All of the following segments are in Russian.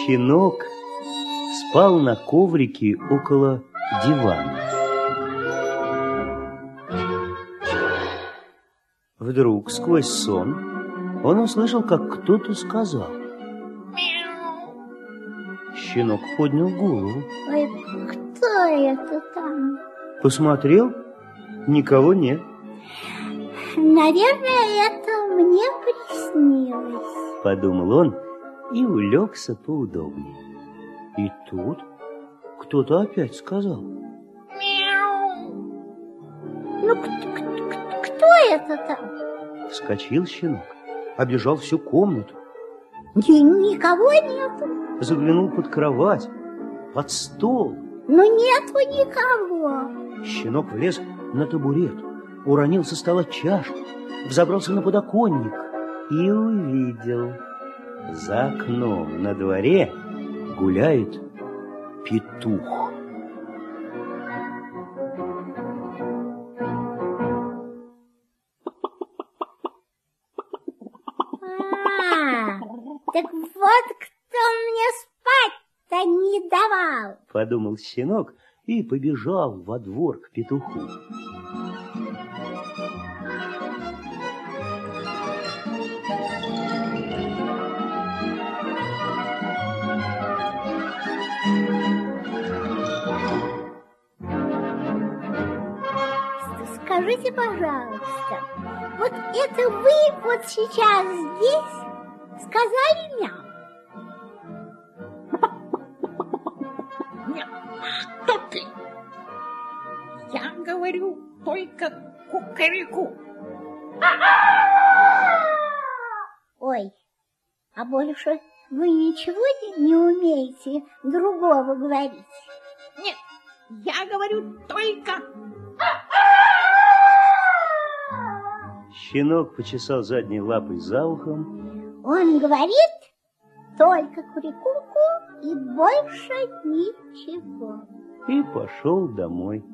Щенок спал на коврике около дивана. Вдруг сквозь сон он услышал, как кто-то сказал: «Мяу». Щенок поднял голову. Ой, кто это там? Посмотрел, никого нет. Наверное, это мне приснилось, подумал он и улегся поудобнее. И тут кто-то опять сказал: «Мяу». Ну, кто это там? Вскочил щенок, обежал всю комнату. Никого нету. Заглянул под кровать, под стол. Но нету никого. Щенок влез на табурет, уронил со стола чашку, взобрался на подоконник и увидел: за окном на дворе гуляет петух. Так вот кто мне спать-то не давал, подумал щенок и побежал во двор к петуху. Скажите, пожалуйста, вот это вы вот сейчас здесь сказали мяу? Нет, что ты? Я говорю только кукареку. Ой, а больше вы ничего не умеете другого говорить? Нет, я говорю только... Щенок почесал задней лапой за ухом. Он говорит только курику-ку и больше ничего. И пошел домой.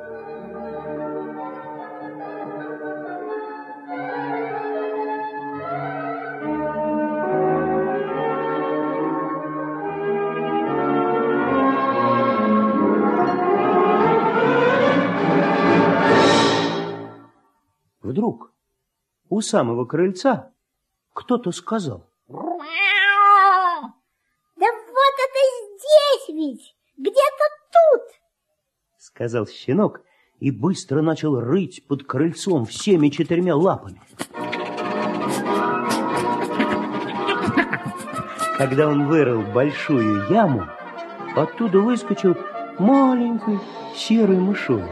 Вдруг у самого крыльца кто-то сказал: «Мяу! Да вот это здесь ведь, где-то тут!» сказал щенок и быстро начал рыть под крыльцом всеми 4 лапами. Когда он вырыл большую яму, оттуда выскочил маленький серый мышонок.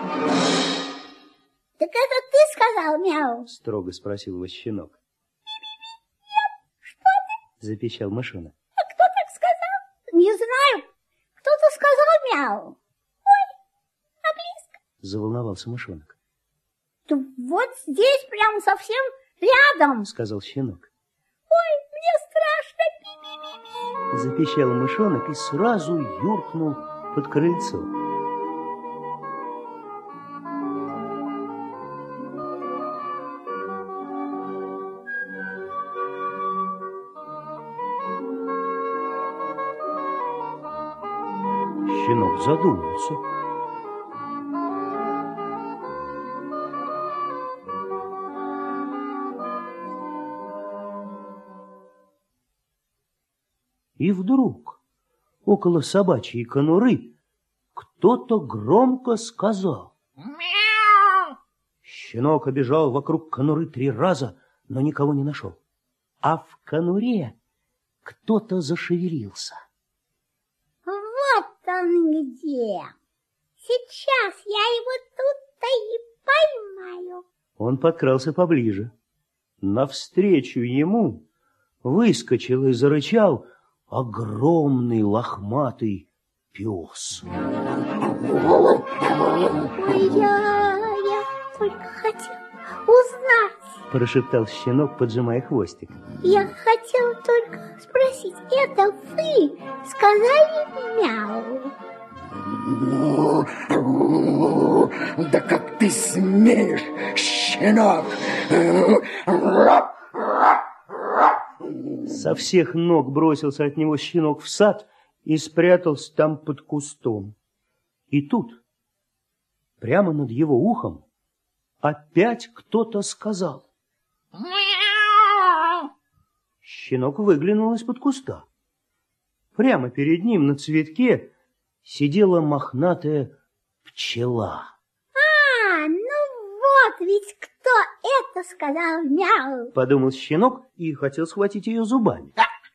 «Так это ты сказал мяу?» строго спросил его щенок. «Что ты?» запищал мышонок. «А кто так сказал?» «Не знаю. Кто-то сказал мяу. Ой, а близко?» заволновался мышонок. «Да вот здесь прям совсем рядом», сказал щенок. «Ой, мне страшно!» запищал мышонок и сразу юркнул под крыльцо. Щенок задумался. И вдруг около собачьей конуры кто-то громко сказал: Мяу! Щенок обежал вокруг конуры 3 раза, но никого не нашел. А в конуре кто-то зашевелился. «Вот он где! Сейчас я его тут-то и поймаю!» Он подкрался поближе. Навстречу ему выскочил и зарычал огромный лохматый пес. «Ой, я только хотел узнать!» прошептал щенок, поджимая хвостик. «Я хотел только спросить, это вы сказали мяу?» Да как ты смеешь, щенок! Со всех ног бросился от него щенок в сад и спрятался там под кустом. И тут, прямо над его ухом, опять кто-то сказал. Мяу! Щенок выглянул из-под куста. Прямо перед ним на цветке сидела мохнатая пчела. Ну вот ведь кто это сказал, мяу. Подумал щенок и хотел схватить ее зубами.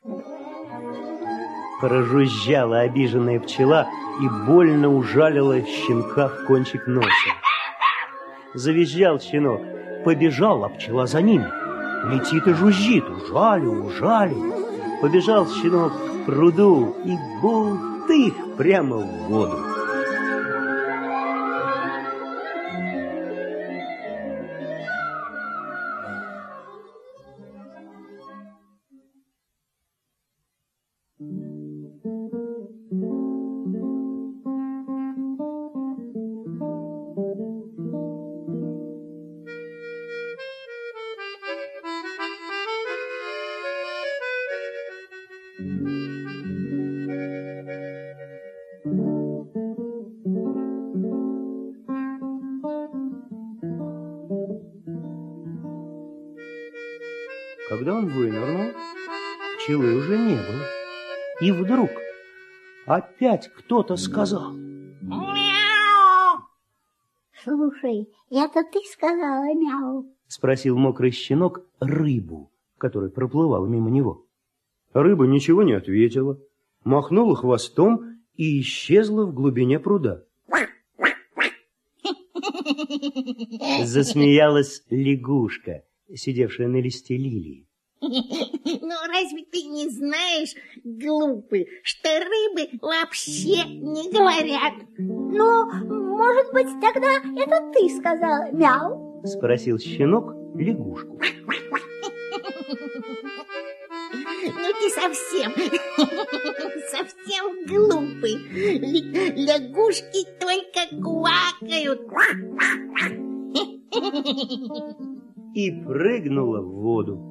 Прожужжала обиженная пчела и больно ужалила щенка в кончик носа. Завизжал щенок, побежал, а пчела за ним. Летит и жужжит, ужалю, ужалю. Побежал щенок к пруду и бултых прямо в воду. Когда он вынырнул, пчелы уже не было. И вдруг опять кто-то сказал. Мяу! Слушай, это ты сказала, мяу? Спросил мокрый щенок рыбу, которая проплывала мимо него. Рыба ничего не ответила, махнула хвостом и исчезла в глубине пруда. Засмеялась лягушка, сидевшая на листе лилии. Ну, разве ты не знаешь, глупый, что рыбы вообще не говорят? Ну, может быть, тогда это ты сказала, мяу? Спросил щенок лягушку. Ну, ты совсем глупый. Лягушки только квакают. И прыгнула в воду.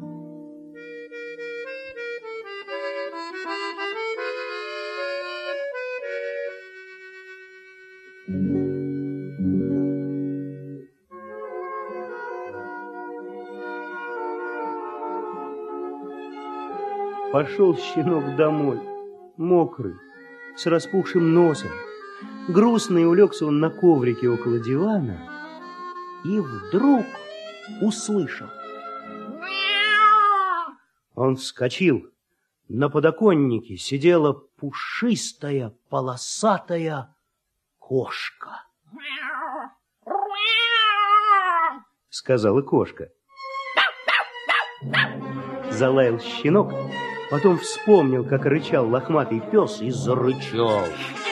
Пошел щенок домой, мокрый, с распухшим носом. Грустный улегся он на коврике около дивана и вдруг услышал. Мяу! Он вскочил. На подоконнике сидела пушистая, полосатая кошка. Мяу! Мяу! Сказала кошка. Залаял щенок, потом вспомнил, как рычал лохматый пес, и зарычал.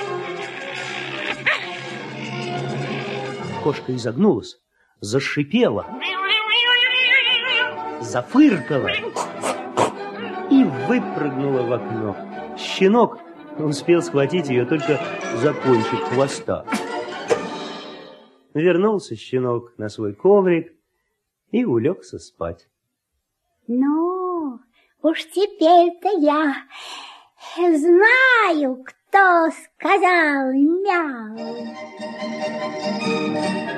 Кошка изогнулась, зашипела, зафыркала и выпрыгнула в окно. Щенок успел схватить ее только за кончик хвоста. Вернулся щенок на свой коврик и улегся спать. Ну, уж теперь-то я знаю, кто сказал мяу.